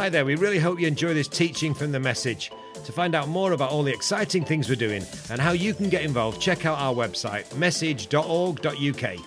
Hi there, we really hope you enjoy this teaching from The Message. To find out more about all the exciting things we're doing and how you can get involved, check out our website, message.org.uk.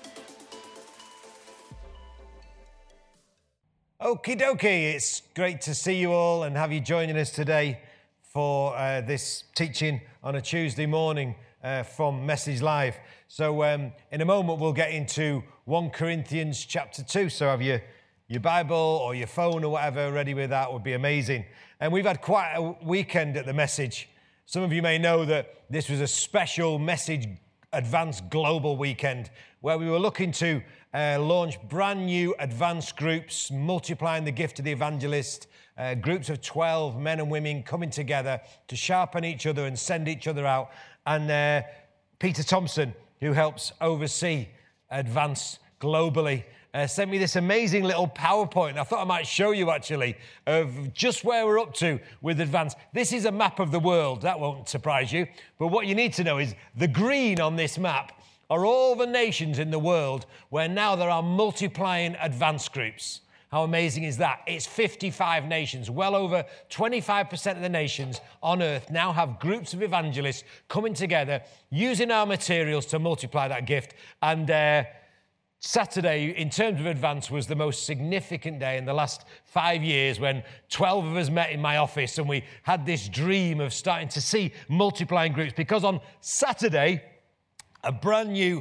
Okie dokie, it's great to see you all and have you joining us today for this teaching on a Tuesday morning from Message Live. So in a moment we'll get into 1 Corinthians chapter 2, so have your Bible or your phone or whatever ready with that would be amazing. And we've had quite a weekend at The Message. Some of you may know that this was a special Message Advanced Global weekend where we were looking to launch brand new advanced groups, multiplying the gift of the evangelist, groups of 12 men and women coming together to sharpen each other and send each other out. And Peter Thompson, who helps oversee Advance globally, sent me this amazing little PowerPoint. I thought I might show you actually of just where we're up to with Advance. This is a map of the world. That won't surprise you. But what you need to know is the green on this map are all the nations in the world where now there are multiplying advanced groups. How amazing is that? It's 55 nations. Well over 25% of the nations on earth now have groups of evangelists coming together, using our materials to multiply that gift. And Saturday, in terms of Advance, was the most significant day in the last 5 years when 12 of us met in my office and we had this dream of starting to see multiplying groups. Because on Saturday, a brand new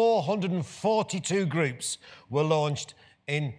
442 groups were launched in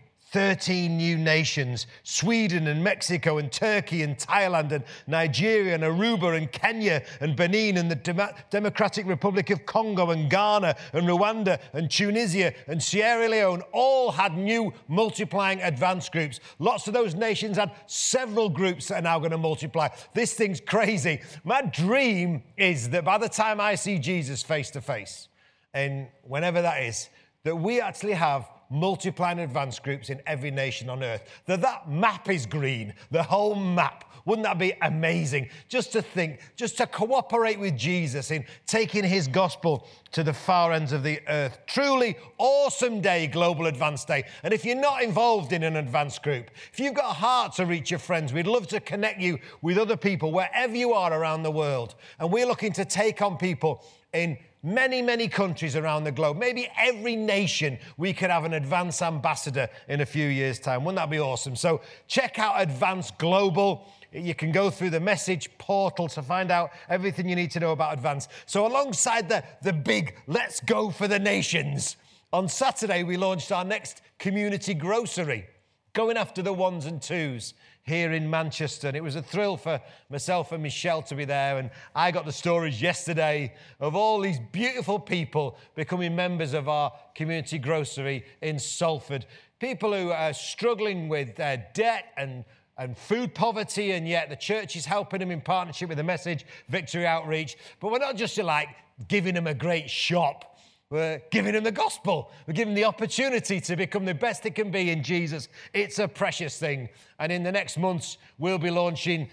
13 new nations: Sweden and Mexico and Turkey and Thailand and Nigeria and Aruba and Kenya and Benin and the Democratic Republic of Congo and Ghana and Rwanda and Tunisia and Sierra Leone all had new multiplying advanced groups. Lots of those nations had several groups that are now going to multiply. This thing's crazy. My dream is that by the time I see Jesus face to face, and whenever that is, that we actually have multiplying advanced groups in every nation on earth. That map is green, the whole map. Wouldn't that be amazing? Just to think, just to cooperate with Jesus in taking his gospel to the far ends of the earth. Truly awesome day, Global Advanced Day. And if you're not involved in an advanced group, if you've got a heart to reach your friends, we'd love to connect you with other people wherever you are around the world. And we're looking to take on people in many, many countries around the globe. Maybe every nation we could have an Advance ambassador in a few years' time. Wouldn't that be awesome? So check out Advance Global. You can go through the message portal to find out everything you need to know about Advance. So alongside the big Let's Go for the Nations, on Saturday we launched our next community grocery, going after the ones and twos here in Manchester. And it was a thrill for myself and Michelle to be there. And I got the stories yesterday of all these beautiful people becoming members of our community grocery in Salford. People who are struggling with debt and food poverty, and yet the church is helping them in partnership with the Message Victory Outreach. But we're not just like giving them a great shop. We're giving them the gospel. We're giving them the opportunity to become the best they can be in Jesus. It's a precious thing. And in the next months, we'll be launching,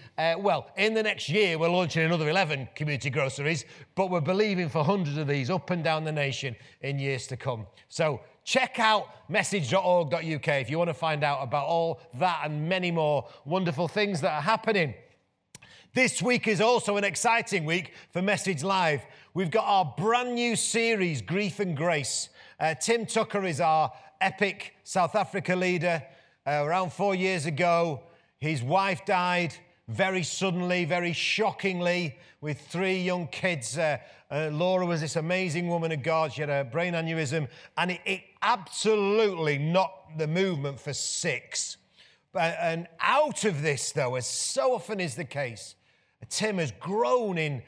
in the next year, we're launching another 11 community groceries, but we're believing for hundreds of these up and down the nation in years to come. So check out message.org.uk if you want to find out about all that and many more wonderful things that are happening. This week is also an exciting week for Message Live. We've got our brand new series, Grief and Grace. Tim Tucker is our epic South Africa leader. Around 4 years ago, his wife died very suddenly, very shockingly, with 3 young kids. Laura was this amazing woman of God. She had a brain aneurysm, and it absolutely knocked the movement for 6. And out of this, though, as so often is the case, Tim has grown in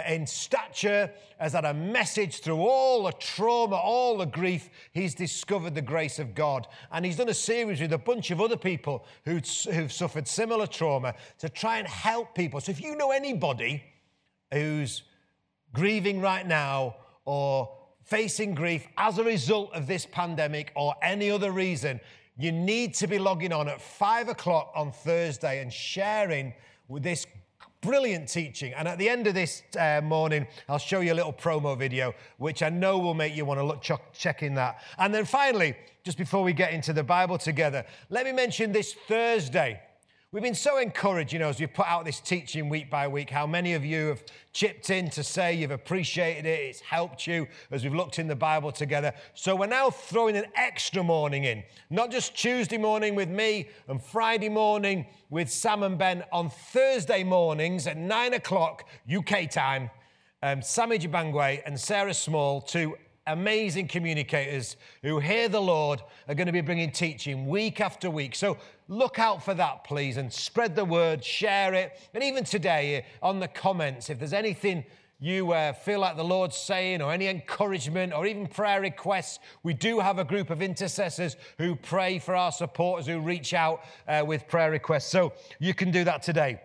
stature, has had a message through all the trauma, all the grief. He's discovered the grace of God. And he's done a series with a bunch of other people who've suffered similar trauma to try and help people. So if you know anybody who's grieving right now or facing grief as a result of this pandemic or any other reason, you need to be logging on at 5 o'clock on Thursday and sharing with this brilliant teaching. And at the end of this morning, I'll show you a little promo video, which I know will make you want to check in that. And then finally, just before we get into the Bible together, let me mention this Thursday. we've been so encouraged, as we put out this teaching week by week, how many of you have chipped in to say you've appreciated it, it's helped you as we've looked in the Bible together. So we're now throwing an extra morning in, not just Tuesday morning with me and Friday morning with Sam and Ben. On Thursday mornings at 9 o'clock UK time, Sammy Jabangwe and Sarah Small, two amazing communicators who hear the Lord, are going to be bringing teaching week after week. So look out for that, please, and spread the word, share it. And even today, on the comments, if there's anything you feel like the Lord's saying, or any encouragement, or even prayer requests, we do have a group of intercessors who pray for our supporters, who reach out with prayer requests. So you can do that today.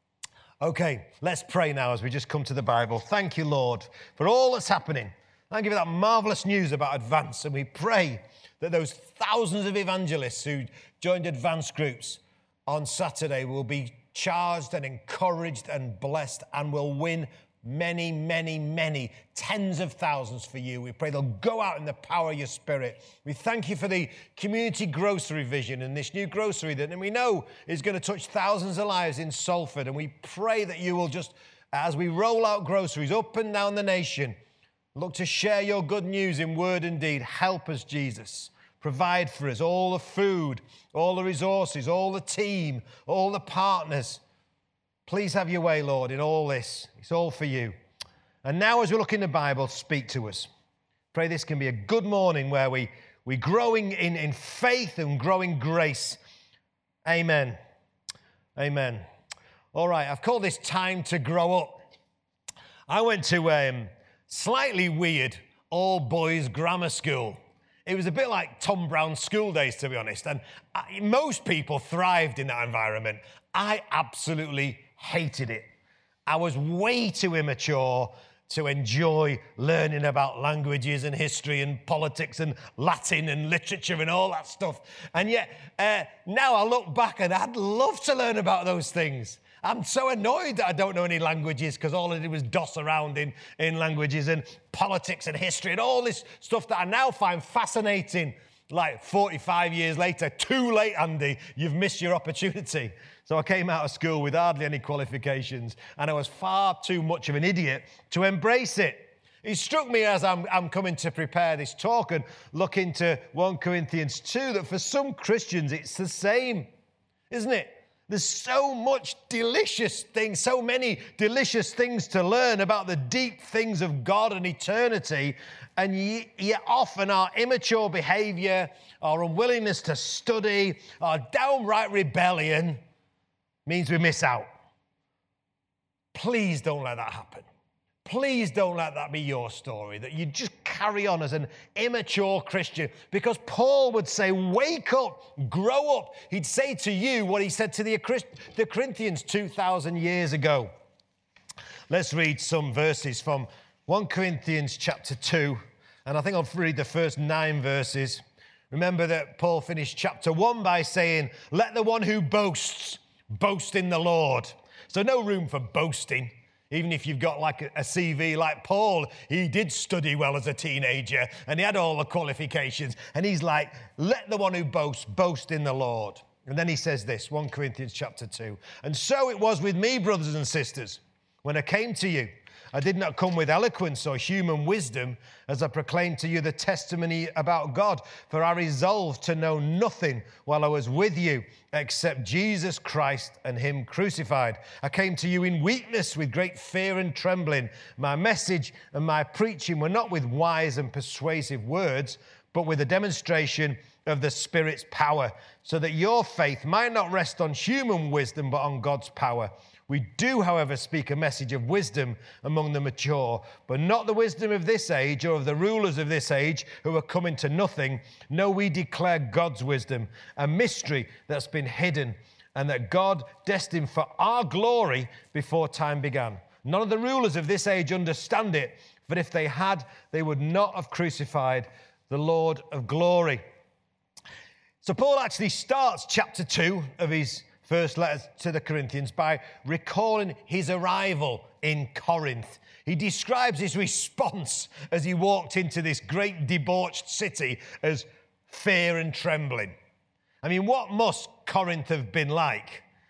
Okay, let's pray now as we just come to the Bible. Thank you, Lord, for all that's happening. Thank you for that marvelous news about Advance. And we pray that those thousands of evangelists who joined Advance groups on Saturday will be charged and encouraged and blessed and will win many, many, many tens of thousands for you. We pray they'll go out in the power of your Spirit. We thank you for the community grocery vision and this new grocery that we know is going to touch thousands of lives in Salford. And we pray that you will just, as we roll out groceries up and down the nation, look to share your good news in word and deed. Help us, Jesus. Provide for us all the food, all the resources, all the team, all the partners. Please have your way, Lord, in all this. It's all for you. And now as we look in the Bible, speak to us. Pray this can be a good morning where we're growing in faith and growing grace. Amen. Amen. All right, I've called this Time to Grow Up. I went to slightly weird all-boys grammar school. It was a bit like Tom Brown's school days, to be honest. And most people thrived in that environment. I absolutely hated it. I was way too immature to enjoy learning about languages and history and politics and Latin and literature and all that stuff. And yet, now I look back and I'd love to learn about those things. I'm so annoyed that I don't know any languages because all I did was doss around in languages and politics and history and all this stuff that I now find fascinating. Like 45 years later, too late, Andy, you've missed your opportunity. So I came out of school with hardly any qualifications and I was far too much of an idiot to embrace it. It struck me as I'm coming to prepare this talk and look into 1 Corinthians 2 that for some Christians it's the same, isn't it? There's so much delicious things, so many delicious things to learn about the deep things of God and eternity, and yet often our immature behavior, our unwillingness to study, our downright rebellion means we miss out. Please don't let that happen. Please don't let that be your story, that you just carry on as an immature Christian, because Paul would say, wake up, grow up. He'd say to you what he said to the Corinthians 2,000 years ago. Let's read some verses from 1 Corinthians chapter 2, and I think I'll read the first 9 verses. Remember that Paul finished chapter 1 by saying, let the one who boasts, boast in the Lord. So no room for boasting. Even if you've got like a CV like Paul, he did study well as a teenager and he had all the qualifications. And he's like, let the one who boasts, boast in the Lord. And then he says this, 1 Corinthians chapter 2. And so it was with me, brothers and sisters, when I came to you. I did not come with eloquence or human wisdom as I proclaimed to you the testimony about God, for I resolved to know nothing while I was with you except Jesus Christ and him crucified. I came to you in weakness with great fear and trembling. My message and my preaching were not with wise and persuasive words, but with a demonstration of the Spirit's power, so that your faith might not rest on human wisdom, but on God's power. We do, however, speak a message of wisdom among the mature, but not the wisdom of this age or of the rulers of this age who are coming to nothing. No, we declare God's wisdom, a mystery that's been hidden and that God destined for our glory before time began. None of the rulers of this age understand it, but if they had, they would not have crucified the Lord of glory. So Paul actually starts chapter 2 of his first letter to the Corinthians by recalling his arrival in Corinth. He describes his response as he walked into this great debauched city as fear and trembling. I mean, what must Corinth have been like?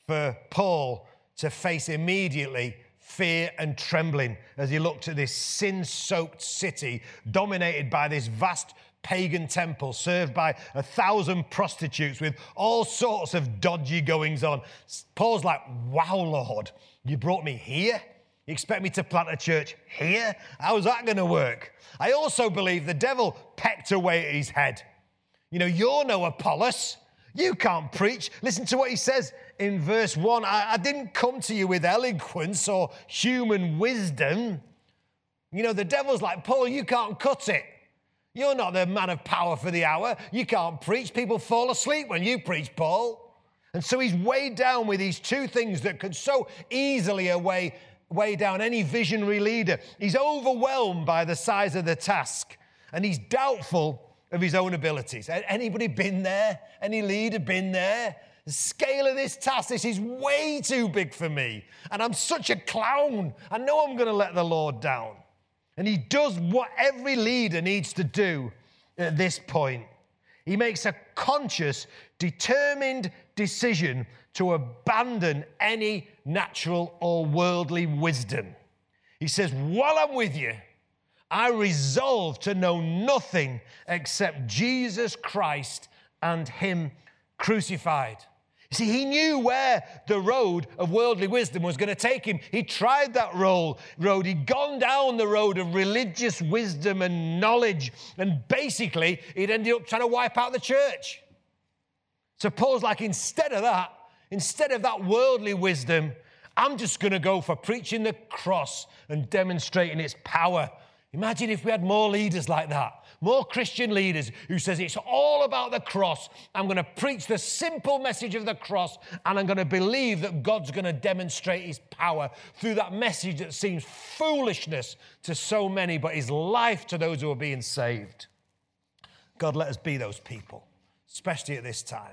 for Paul to face immediately fear and trembling as he looked at this sin-soaked city dominated by this vast pagan temple served by 1,000 prostitutes with all sorts of dodgy goings on. Paul's like, wow, Lord, you brought me here? You expect me to plant a church here? How's that going to work? I also believe the devil pecked away at his head. You're no Apollos. You can't preach. Listen to what he says in verse 1. I didn't come to you with eloquence or human wisdom. The devil's like, Paul, you can't cut it. You're not the man of power for the hour. You can't preach. People fall asleep when you preach, Paul. And so he's weighed down with these two things that could so easily weigh down any visionary leader. He's overwhelmed by the size of the task, and he's doubtful of his own abilities. Anybody been there? Any leader been there? The scale of this task, this is way too big for me. And I'm such a clown. I know I'm going to let the Lord down. And he does what every leader needs to do at this point. He makes a conscious, determined decision to abandon any natural or worldly wisdom. He says, while I'm with you, I resolve to know nothing except Jesus Christ and him crucified. You see, he knew where the road of worldly wisdom was going to take him. He tried that road. He'd gone down the road of religious wisdom and knowledge, and basically he'd ended up trying to wipe out the church. So Paul's like, instead of that worldly wisdom, I'm just going to go for preaching the cross and demonstrating its power. Imagine if we had more leaders like that, more Christian leaders who says it's all about the cross. I'm going to preach the simple message of the cross, and I'm going to believe that God's going to demonstrate his power through that message that seems foolishness to so many, but is life to those who are being saved. God, let us be those people, especially at this time.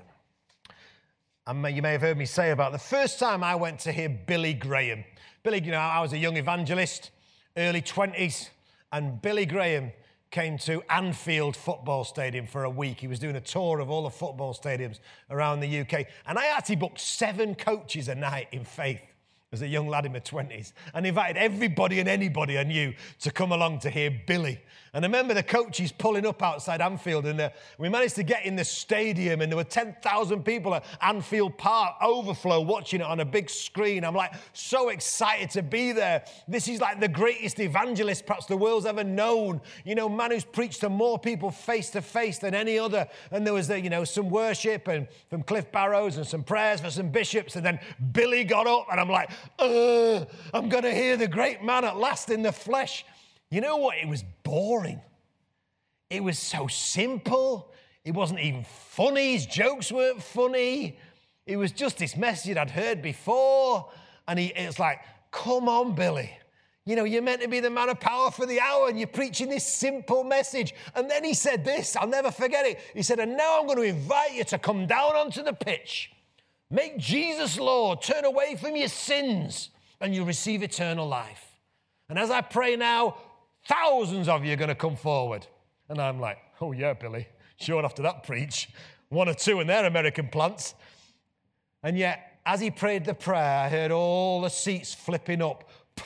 And you may have heard me say about the first time I went to hear Billy Graham. Billy, I was a young evangelist, early 20s. And Billy Graham came to Anfield Football Stadium for a week. He was doing a tour of all the football stadiums around the UK. And I actually booked 7 coaches a night in Faith as a young lad in my 20s, and invited everybody and anybody I knew to come along to hear Billy. And I remember the coaches pulling up outside Anfield, and we managed to get in the stadium, and there were 10,000 people at Anfield Park, overflow, watching it on a big screen. I'm like so excited to be there. This is like the greatest evangelist perhaps the world's ever known. Man who's preached to more people face to face than any other. And there was some worship and from Cliff Barrows and some prayers for some bishops. And then Billy got up, and I'm like, I'm going to hear the great man at last in the flesh. You know what? It was boring. It was so simple. It wasn't even funny. His jokes weren't funny. It was just this message I'd heard before. And it's like, come on, Billy. You're meant to be the man of power for the hour, and you're preaching this simple message. And then he said this, I'll never forget it. He said, and now I'm going to invite you to come down onto the pitch. Make Jesus Lord. Turn away from your sins, and you'll receive eternal life. And as I pray now, thousands of you are going to come forward. And I'm like, oh yeah, Billy, sure after that preach. 1 or 2 in their American plants. And yet, as he prayed the prayer, I heard all the seats flipping up.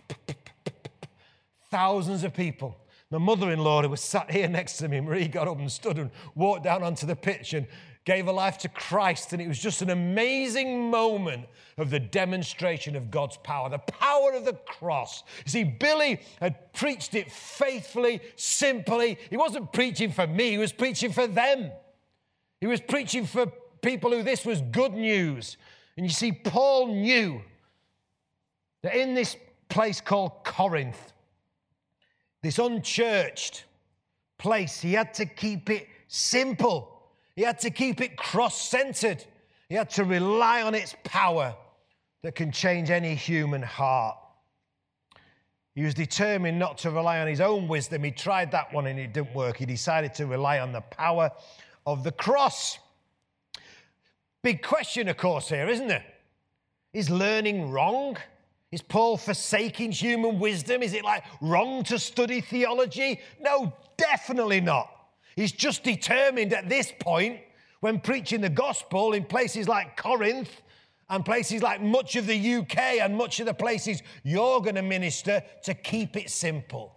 Thousands of people. My mother-in-law, who was sat here next to me, Marie, got up and stood and walked down onto the pitch and gave her life to Christ. And it was just an amazing moment of the demonstration of God's power, the power of the cross. You see, Billy had preached it faithfully, simply. He wasn't preaching for me, he was preaching for them. He was preaching for people who this was good news. And you see, Paul knew that in this place called Corinth, this unchurched place, he had to keep it simple. He had to keep it cross-centered. He had to rely on its power that can change any human heart. He was determined not to rely on his own wisdom. He tried that one and it didn't work. He decided to rely on the power of the cross. Big question, of course, here, isn't it? Is learning wrong? Is Paul forsaking human wisdom? Is it wrong to study theology? No, definitely not. He's just determined at this point, when preaching the gospel in places like Corinth, and places like much of the UK and much of the places you're going to minister, to keep it simple.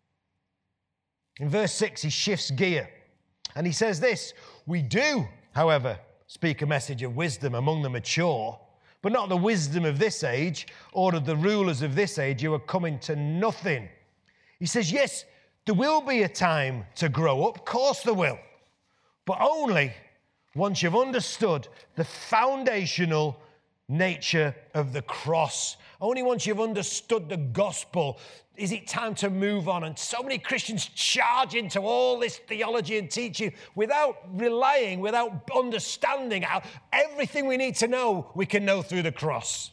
In verse 6, he shifts gear and he says this: we do, however, speak a message of wisdom among the mature, but not the wisdom of this age or of the rulers of this age who are coming to nothing. He says, yes, there will be a time to grow up. Of course there will. But only once you've understood the foundational nature of the cross. Only once you've understood the gospel is it time to move on. And so many Christians charge into all this theology and teaching without relying, without understanding how everything we need to know, we can know through the cross.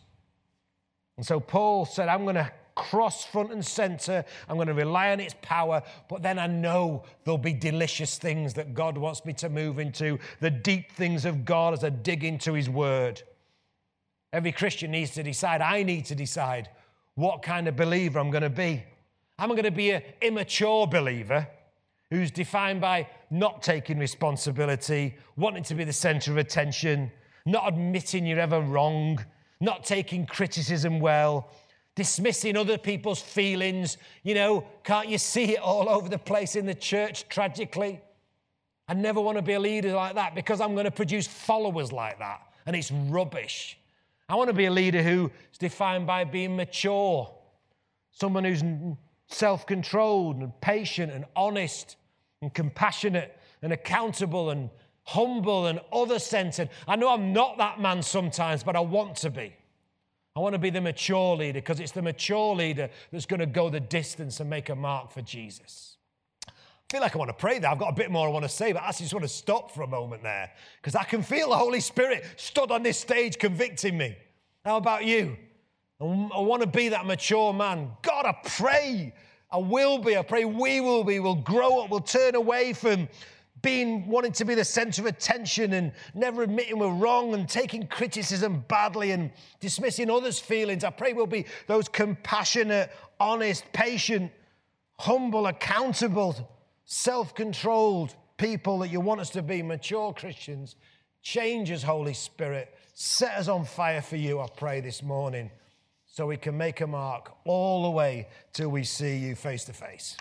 And so Paul said, I'm going to cross front and center. I'm going to rely on its power, but then I know there'll be delicious things that God wants me to move into, the deep things of God as I dig into his word. Every Christian needs to decide, I need to decide what kind of believer I'm going to be. I'm going to be an immature believer who's defined by not taking responsibility, wanting to be the center of attention, not admitting you're ever wrong, not taking criticism well, dismissing other people's feelings. You know, can't you see it all over the place in the church, tragically? I never want to be a leader like that because I'm going to produce followers like that, and it's rubbish. I want to be a leader who's defined by being mature, someone who's self-controlled and patient and honest and compassionate and accountable and humble and other-centered. I know I'm not that man sometimes, but I want to be. I want to be the mature leader because it's the mature leader that's going to go the distance and make a mark for Jesus. I feel like I want to pray there. I've got a bit more I want to say, but I actually just want to stop for a moment there because I can feel the Holy Spirit stood on this stage convicting me. How about you? I want to be that mature man. God, I pray I will be. I pray we will be. We'll grow up. We'll turn away from wanting to be the center of attention and never admitting we're wrong and taking criticism badly and dismissing others' feelings. I pray we'll be those compassionate, honest, patient, humble, accountable, self-controlled people that you want us to be, mature Christians. Change us, Holy Spirit. Set us on fire for you, I pray this morning, so we can make a mark all the way till we see you face to face.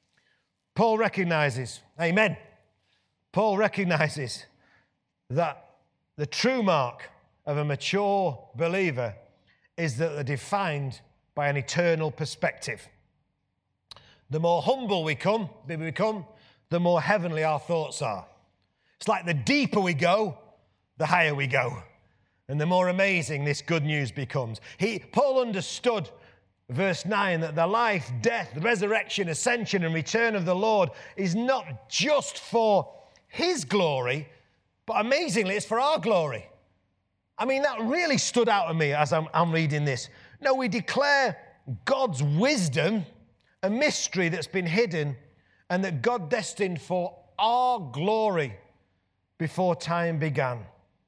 Paul recognizes, amen, Paul recognizes that the true mark of a mature believer is that they're defined by an eternal perspective. The more humble we become, the more heavenly our thoughts are. It's like the deeper we go, the higher we go. And the more amazing this good news becomes. Paul understood, verse 9, that the life, death, resurrection, ascension, and return of the Lord is not just for his glory, but amazingly, it's for our glory. I mean, that really stood out to me as I'm reading this. No, we declare God's wisdom, a mystery that's been hidden, and that God destined for our glory before time began.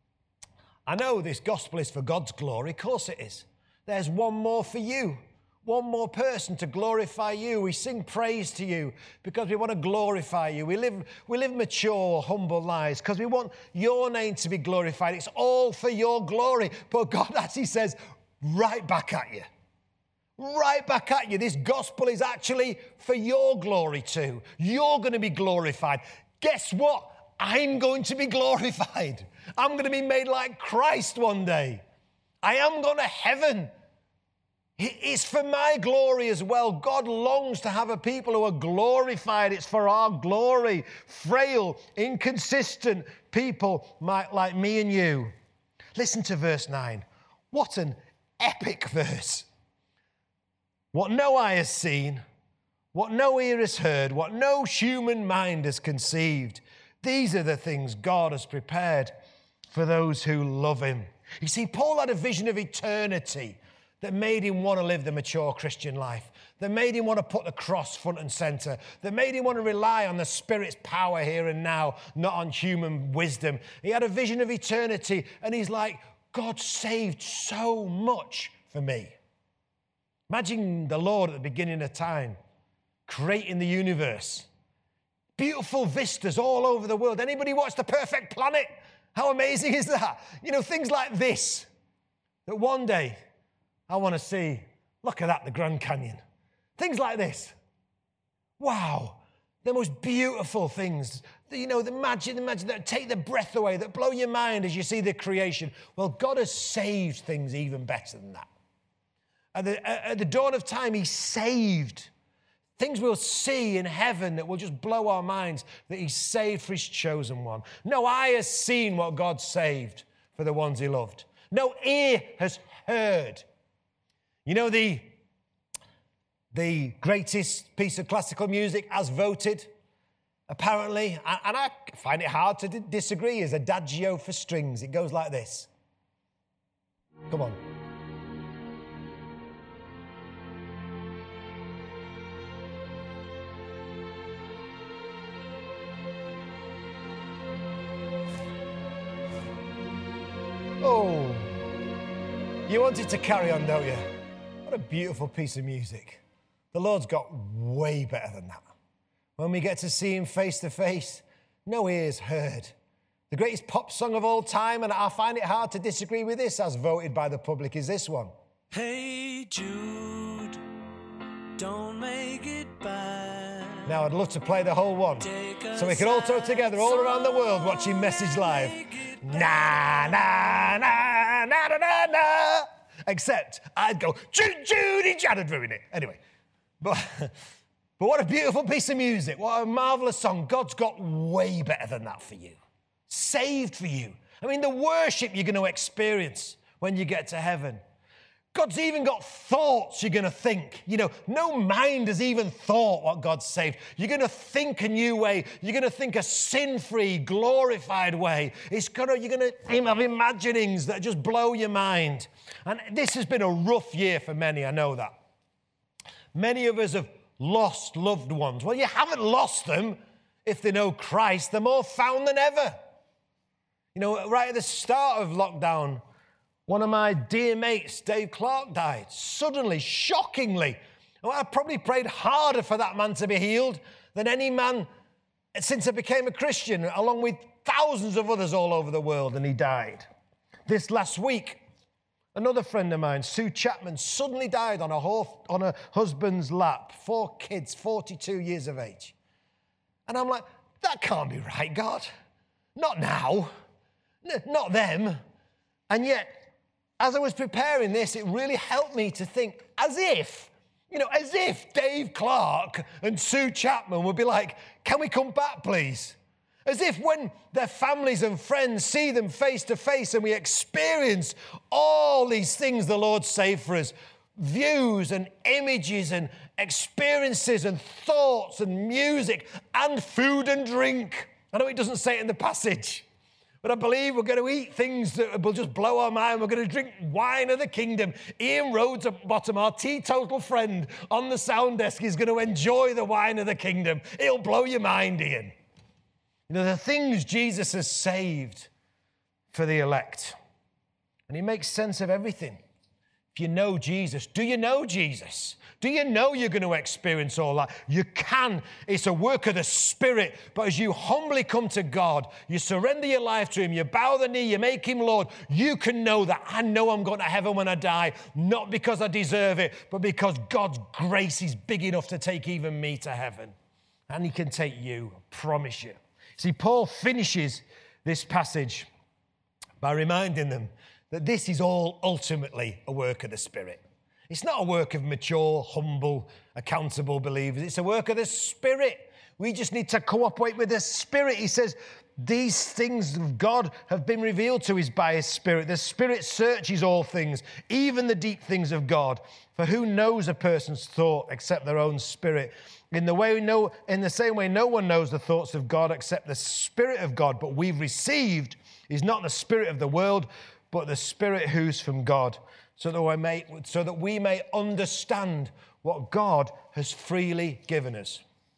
I know this gospel is for God's glory. Of course it is. There's one more for you. One more person to glorify you. We sing praise to you because we want to glorify you. We live mature, humble lives because we want your name to be glorified. It's all for your glory. But God actually says, right back at you. Right back at you. This gospel is actually for your glory too. You're going to be glorified. Guess what? I'm going to be glorified. I'm going to be made like Christ one day. I am going to heaven. It's for my glory as well. God longs to have a people who are glorified. It's for our glory. Frail, inconsistent people like me and you. Listen to verse 9. What an epic verse. What no eye has seen, what no ear has heard, what no human mind has conceived. These are the things God has prepared for those who love him. You see, Paul had a vision of eternity that made him want to live the mature Christian life, that made him want to put the cross front and center, that made him want to rely on the Spirit's power here and now, not on human wisdom. He had a vision of eternity, and he's like, God saved so much for me. Imagine the Lord at the beginning of time, creating the universe. Beautiful vistas all over the world. Anybody watch The Perfect Planet? How amazing is that? You know, things like this. that one day I want to see, look at that, the Grand Canyon. Things like this. Wow. The most beautiful things, the magic that take the breath away, that blow your mind as you see the creation. Well, God has saved things even better than that. At the dawn of time, he saved things we'll see in heaven that will just blow our minds, that he saved for his chosen one. No eye has seen what God saved for the ones he loved. No ear has heard. You know, the greatest piece of classical music as voted, apparently, and I find it hard to disagree, is Adagio for strings. It goes like this. Come on. Oh, you want it to carry on, don't you? What a beautiful piece of music. The Lord's got way better than that. When we get to see him face to face, no ears heard. The greatest pop song of all time, and I find it hard to disagree with this, as voted by the public, is this one. Hey Jude, don't make it bad. Now, I'd love to play the whole one, so we can all talk together all around the world watching Message Live. Na, na, na, na, na, na, na. Except I'd go, Judy, I'd ruin it. Anyway, but what a beautiful piece of music. What a marvellous song. God's got way better than that for you. Saved for you. I mean, the worship you're going to experience when you get to heaven. God's even got thoughts you're going to think. No mind has even thought what God's saved. You're going to think a new way. You're going to think a sin-free, glorified way. You're going to have imaginings that just blow your mind. And this has been a rough year for many, I know that. Many of us have lost loved ones. Well, you haven't lost them if they know Christ. They're more found than ever. Right at the start of lockdown, one of my dear mates, Dave Clark, died suddenly, shockingly. I probably prayed harder for that man to be healed than any man since I became a Christian, along with thousands of others all over the world, and he died. This last week, another friend of mine, Sue Chapman, suddenly died on her husband's lap. 4 kids, 42 years of age. And I'm like, that can't be right, God. Not now. Not them. And yet, as I was preparing this, it really helped me to think as if Dave Clark and Sue Chapman would be like, can we come back, please? As if when their families and friends see them face to face and we experience all these things the Lord saved for us, views and images and experiences and thoughts and music and food and drink. I know it doesn't say it in the passage, but I believe we're going to eat things that will just blow our mind. We're going to drink wine of the kingdom. Ian Rhodes at bottom, our teetotal friend on the sound desk, is going to enjoy the wine of the kingdom. It'll blow your mind, Ian. The things Jesus has saved for the elect. And he makes sense of everything. If you know Jesus, do you know Jesus? Do you know you're going to experience all that? You can. It's a work of the Spirit. But as you humbly come to God, you surrender your life to him, you bow the knee, you make him Lord, you can know that I know I'm going to heaven when I die, not because I deserve it, but because God's grace is big enough to take even me to heaven. And he can take you, I promise you. See, Paul finishes this passage by reminding them that this is all ultimately a work of the Spirit. It's not a work of mature, humble, accountable believers. It's a work of the Spirit. We just need to cooperate with the Spirit. He says, these things of God have been revealed to us by his Spirit. The Spirit searches all things, even the deep things of God. For who knows a person's thought except their own spirit? In the same way, no one knows the thoughts of God except the Spirit of God. But we've received is not the spirit of the world, but the Spirit who's from God, so that we may understand what God has freely given us.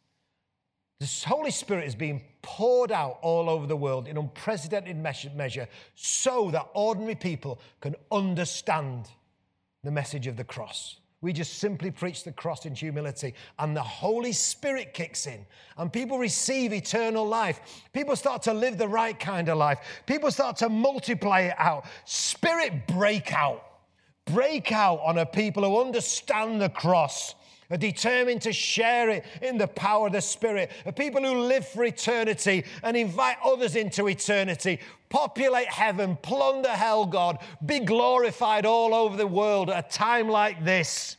The Holy Spirit is being poured out all over the world in unprecedented measure so that ordinary people can understand the message of the cross. We just simply preach the cross in humility, and the Holy Spirit kicks in, and people receive eternal life. People start to live the right kind of life. People start to multiply it out. Spirit break out break out on a people who understand the cross, are determined to share it in the power of the Spirit, a people who live for eternity and invite others into eternity. Populate heaven, plunder hell, God. Be glorified all over the world at a time like this.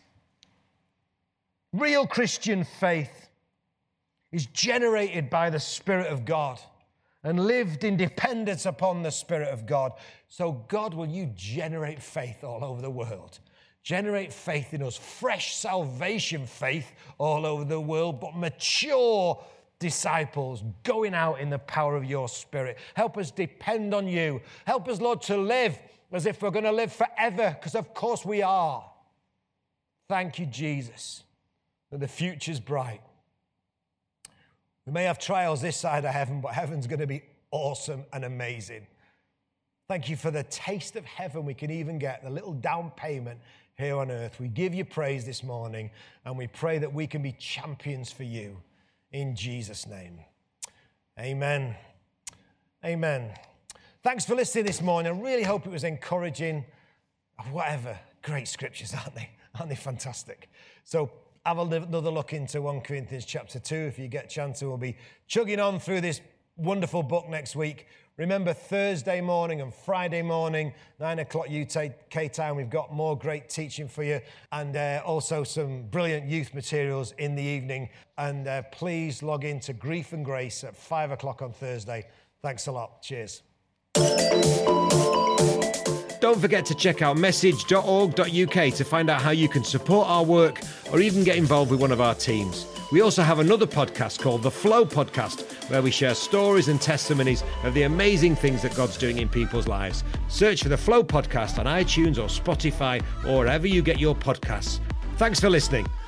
Real Christian faith is generated by the Spirit of God and lived in dependence upon the Spirit of God. So God, will you generate faith all over the world? Generate faith in us, fresh salvation faith all over the world, but mature disciples going out in the power of your Spirit. Help us depend on you. Help us, Lord, to live as if we're going to live forever, because of course we are. Thank you, Jesus, that the future's bright. We may have trials this side of heaven, but heaven's going to be awesome and amazing. Thank you for the taste of heaven we can even get, the little down payment here on earth. We give you praise this morning, and we pray that we can be champions for you in Jesus' name. Amen. Amen. Thanks for listening this morning. I really hope it was encouraging. Whatever. Great scriptures, aren't they? Aren't they fantastic? So have another look into 1 Corinthians chapter 2 if you get a chance, and we'll be chugging on through this wonderful book next week. Remember, Thursday morning and Friday morning, 9 o'clock UK time, we've got more great teaching for you, and also some brilliant youth materials in the evening. And please log in to Grief and Grace at 5 o'clock on Thursday. Thanks a lot. Cheers. Don't forget to check out message.org.uk to find out how you can support our work or even get involved with one of our teams. We also have another podcast called The Flow Podcast, where we share stories and testimonies of the amazing things that God's doing in people's lives. Search for The Flow Podcast on iTunes or Spotify or wherever you get your podcasts. Thanks for listening.